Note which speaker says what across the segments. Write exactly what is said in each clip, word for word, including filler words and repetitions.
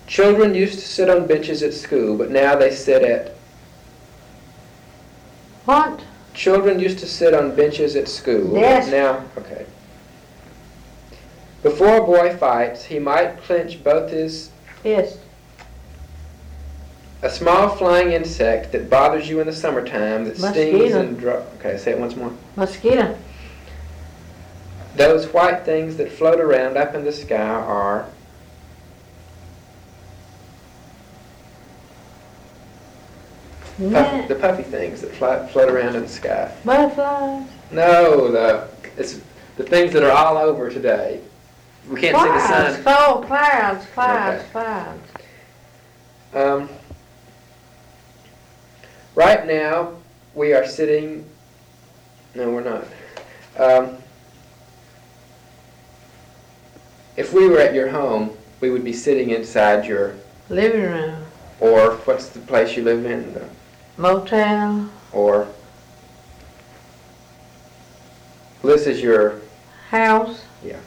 Speaker 1: Children used to sit on benches at school, but now they sit at...
Speaker 2: What?
Speaker 1: Children used to sit on benches at school,
Speaker 2: Yes.
Speaker 1: but now... Okay. Before a boy fights, he might clench both his...
Speaker 2: Yes.
Speaker 1: A small flying insect that bothers you in the summertime that stings
Speaker 2: Mosquito.
Speaker 1: and dro- Okay, say it once more.
Speaker 2: Mosquito.
Speaker 1: Those white things that float around up in the sky are... Puff,
Speaker 2: Net.
Speaker 1: the puffy things that fly, float around in the sky.
Speaker 2: Butterflies.
Speaker 1: No, the it's the things that are all over today. We can't see the
Speaker 2: Clouds.
Speaker 1: sun.
Speaker 2: Oh, clouds, clouds,
Speaker 1: Okay.
Speaker 2: clouds.
Speaker 1: Um, right now, we are sitting... No, we're not. Um, if we were at your home, we would be sitting inside your...
Speaker 2: Living room.
Speaker 1: Or, what's the place you live in? The,
Speaker 2: Motel.
Speaker 1: or... This is your...
Speaker 2: House.
Speaker 1: Yeah.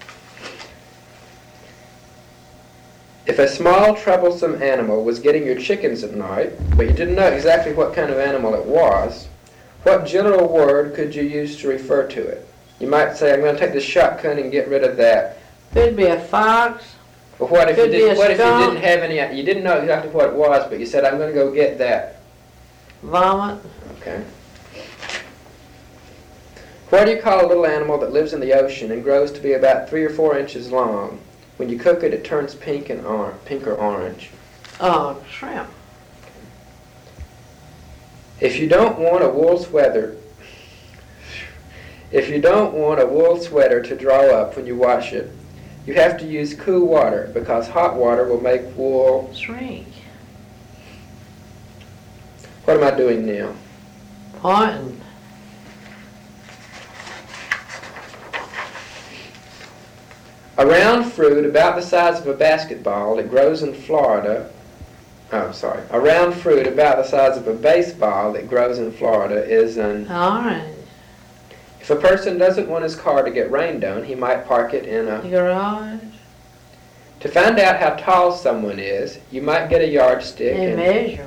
Speaker 1: If a small, troublesome animal was getting your chickens at night, but you didn't know exactly what kind of animal it was, what general word could you use to refer to it? You might say, I'm going to take the shotgun and get rid of that.
Speaker 2: Could be a fox.
Speaker 1: But what if you
Speaker 2: Could be
Speaker 1: didn't?
Speaker 2: a
Speaker 1: What if you
Speaker 2: skunk.
Speaker 1: didn't have any? You didn't know exactly what it was, but you said, I'm going to go get that.
Speaker 2: Vomit.
Speaker 1: Okay. What do you call a little animal that lives in the ocean and grows to be about three or four inches long? When you cook it, it turns pink and or- pink or orange.
Speaker 2: Oh, shrimp.
Speaker 1: If you don't want a wool sweater, if you don't want a wool sweater to draw up when you wash it, you have to use cool water because hot water will make wool.
Speaker 2: Shrink.
Speaker 1: What am I doing now?
Speaker 2: Pointing.
Speaker 1: A round fruit about the size of a basketball that grows in Florida. Oh, sorry. A round fruit about the size of a baseball that grows in Florida is an...
Speaker 2: Orange.
Speaker 1: If a person doesn't want his car to get rained on, he might park it in a...
Speaker 2: Garage.
Speaker 1: To find out how tall someone is, you might get a yardstick
Speaker 2: And
Speaker 1: and...
Speaker 2: measure.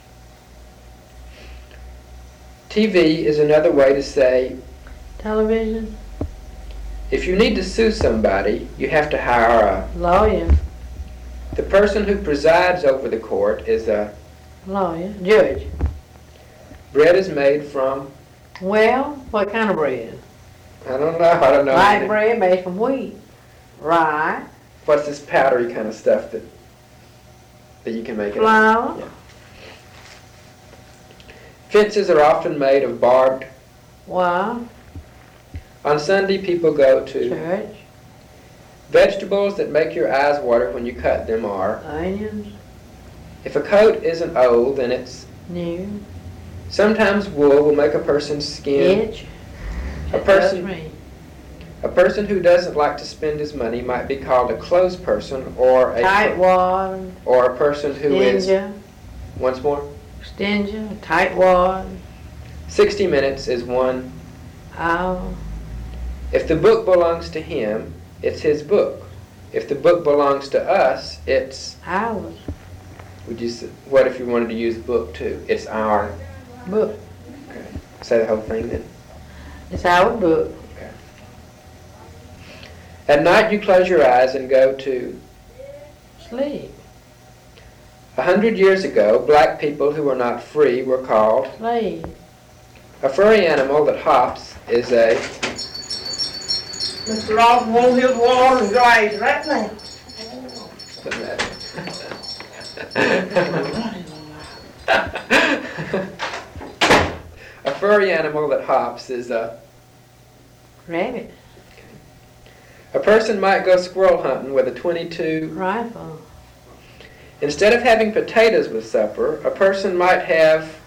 Speaker 1: T V is another way to say,
Speaker 2: Television.
Speaker 1: if you need to sue somebody, you have to hire a...
Speaker 2: Lawyer.
Speaker 1: The person who presides over the court is a...
Speaker 2: Lawyer. Judge.
Speaker 1: Bread is made from...
Speaker 2: Well, what kind of bread?
Speaker 1: I don't know, I don't know.
Speaker 2: White
Speaker 1: anything.
Speaker 2: bread made from wheat. Rye.
Speaker 1: What's this powdery kind of stuff that that you can make it?
Speaker 2: Flour.
Speaker 1: Yeah. Fences are often made of barbed.
Speaker 2: Wire.
Speaker 1: On Sunday, people go to...
Speaker 2: Church.
Speaker 1: Vegetables that make your eyes water when you cut them are...
Speaker 2: Onions.
Speaker 1: If a coat isn't old, then it's...
Speaker 2: New.
Speaker 1: Sometimes wool will make a person's skin...
Speaker 2: Itch.
Speaker 1: A person,
Speaker 2: That's me.
Speaker 1: a person who doesn't like to spend his money might be called a clothes person or a...
Speaker 2: Tightwad.
Speaker 1: Or a person who is...
Speaker 2: Stingy.
Speaker 1: Once more.
Speaker 2: Stingy. Tightwad.
Speaker 1: sixty minutes is one...
Speaker 2: Hour.
Speaker 1: If the book belongs to him, it's his book. If the book belongs to us, it's...
Speaker 2: Hours.
Speaker 1: Would you say, what if you wanted to use book too? It's our...
Speaker 2: Book.
Speaker 1: Okay. Say the whole thing then.
Speaker 2: It's our book.
Speaker 1: Okay. At night you close your eyes and go to...
Speaker 2: Sleep.
Speaker 1: A hundred years ago, black people who were not free were called...
Speaker 2: Slave.
Speaker 1: A furry animal that hops is a...
Speaker 3: Mister Ross won't his water and dries right now.
Speaker 1: A furry animal that hops is a...
Speaker 2: Rabbit.
Speaker 1: A person might go squirrel hunting with a twenty-two...
Speaker 2: Rifle.
Speaker 1: Instead of having potatoes with supper, a person might have...